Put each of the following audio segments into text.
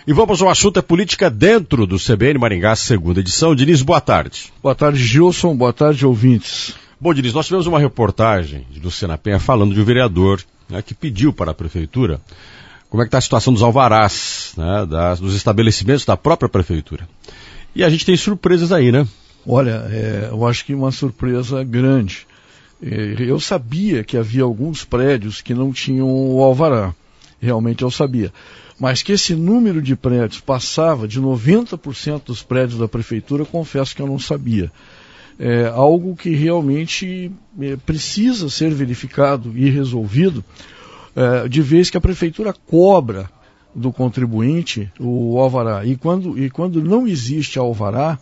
E vamos ao assunto, é política dentro do CBN Maringá, segunda edição. Diniz, boa tarde. Boa tarde, Gilson. Boa tarde, ouvintes. Bom, Diniz, nós tivemos uma reportagem de Luciana Penha falando de um vereador, né, que pediu para a prefeitura como é que está a situação dos alvarás, né, dos estabelecimentos da própria prefeitura. E a gente tem surpresas aí, né? Olha, eu acho que uma surpresa grande. Eu sabia que havia alguns prédios que não tinham o alvará. Realmente eu sabia. Mas que esse número de prédios passava de 90% dos prédios da prefeitura, confesso que eu não sabia. É algo que realmente precisa ser verificado e resolvido, de vez que a prefeitura cobra do contribuinte o alvará. E quando não existe alvará,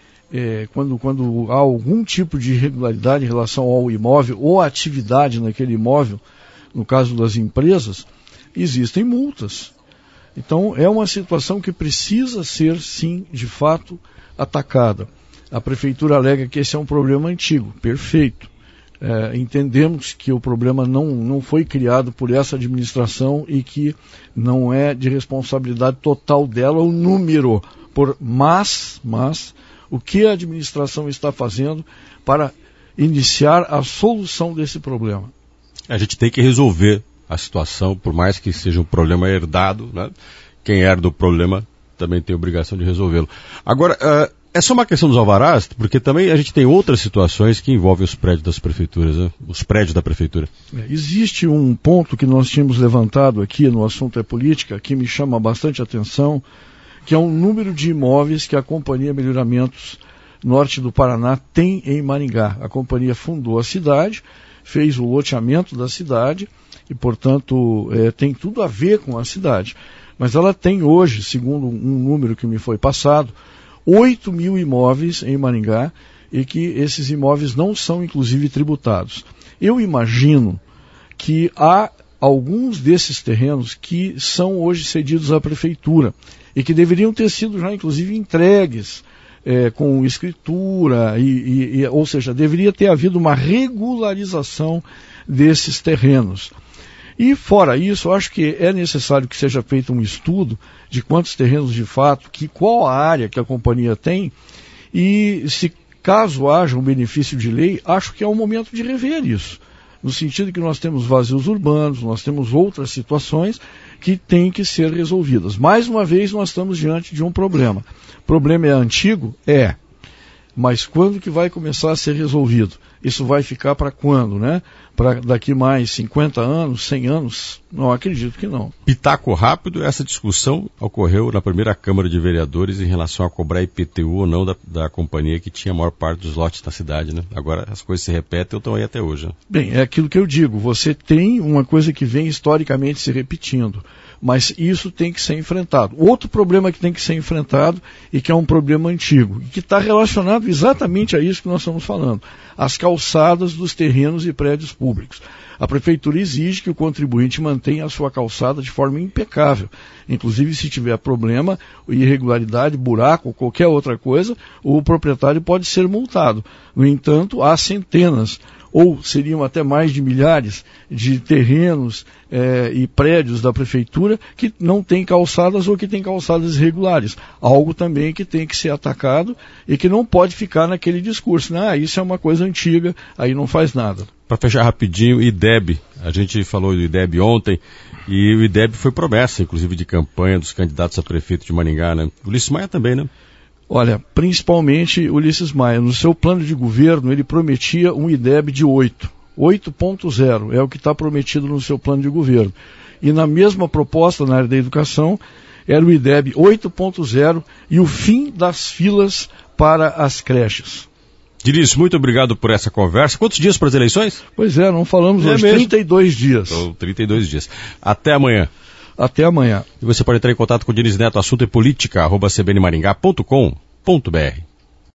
quando há algum tipo de irregularidade em relação ao imóvel ou à atividade naquele imóvel, no caso das empresas, existem multas. Então, é uma situação que precisa ser, sim, de fato, atacada. A prefeitura alega que esse é um problema antigo. Perfeito. Entendemos que o problema não foi criado por essa administração e que não é de responsabilidade total dela o número. Mas o que a administração está fazendo para iniciar a solução desse problema? A gente tem que resolver a situação, por mais que seja um problema herdado, né? Quem herda o problema também tem a obrigação de resolvê-lo. Agora, é só uma questão dos alvarás, porque também a gente tem outras situações que envolvem os prédios das prefeituras, né? Os prédios da prefeitura. Existe um ponto que nós tínhamos levantado aqui no assunto é política, que me chama bastante atenção, que é o número de imóveis que a Companhia Melhoramentos Norte do Paraná tem em Maringá. A companhia fundou a cidade, fez o loteamento da cidade, e, portanto, tem tudo a ver com a cidade. Mas ela tem hoje, segundo um número que me foi passado, 8 mil imóveis em Maringá, e que esses imóveis não são, inclusive, tributados. Eu imagino que há alguns desses terrenos que são hoje cedidos à prefeitura, e que deveriam ter sido já, inclusive, entregues com escritura, ou seja, deveria ter havido uma regularização desses terrenos. E fora isso, eu acho que é necessário que seja feito um estudo de quantos terrenos de fato, qual a área que a companhia tem, e se caso haja um benefício de lei, acho que é o momento de rever isso. No sentido que nós temos vazios urbanos, nós temos outras situações que têm que ser resolvidas. Mais uma vez, nós estamos diante de um problema. O problema é antigo? Mas quando que vai começar a ser resolvido? Isso vai ficar para quando, né? Para daqui mais 50 anos, 100 anos? Não acredito que não. Pitaco rápido, essa discussão ocorreu na primeira Câmara de Vereadores em relação a cobrar IPTU ou não da companhia que tinha a maior parte dos lotes da cidade, né? Agora as coisas se repetem e estão aí até hoje. Né? Bem, é aquilo que eu digo, você tem uma coisa que vem historicamente se repetindo, mas isso tem que ser enfrentado. Outro problema que tem que ser enfrentado e que é um problema antigo, e que está relacionado exatamente a isso que nós estamos falando, as calçadas dos terrenos e prédios públicos. A prefeitura exige que o contribuinte mantenha a sua calçada de forma impecável. Inclusive, se tiver problema, irregularidade, buraco ou qualquer outra coisa, o proprietário pode ser multado. No entanto, há centenas, ou seriam até mais de milhares de terrenos e prédios da prefeitura que não têm calçadas ou que têm calçadas irregulares. Algo também que tem que ser atacado e que não pode ficar naquele discurso. Isso é uma coisa antiga, aí não faz nada. Para fechar rapidinho, IDEB. A gente falou do IDEB ontem e o IDEB foi promessa, inclusive, de campanha dos candidatos a prefeito de Maringá, né? O Ulisses Maia também, né? Olha, principalmente Ulisses Maia, no seu plano de governo, ele prometia um IDEB de 8.0, é o que está prometido no seu plano de governo. E na mesma proposta na área da educação, era o IDEB 8.0 e o fim das filas para as creches. Diniz, muito obrigado por essa conversa. Quantos dias para as eleições? Pois é, não falamos hoje, mesmo? 32 dias. Então, 32 dias. Até amanhã. Até amanhã. E você pode entrar em contato com o Diniz Neto, assunto é política, @cbnmaringá.com.br.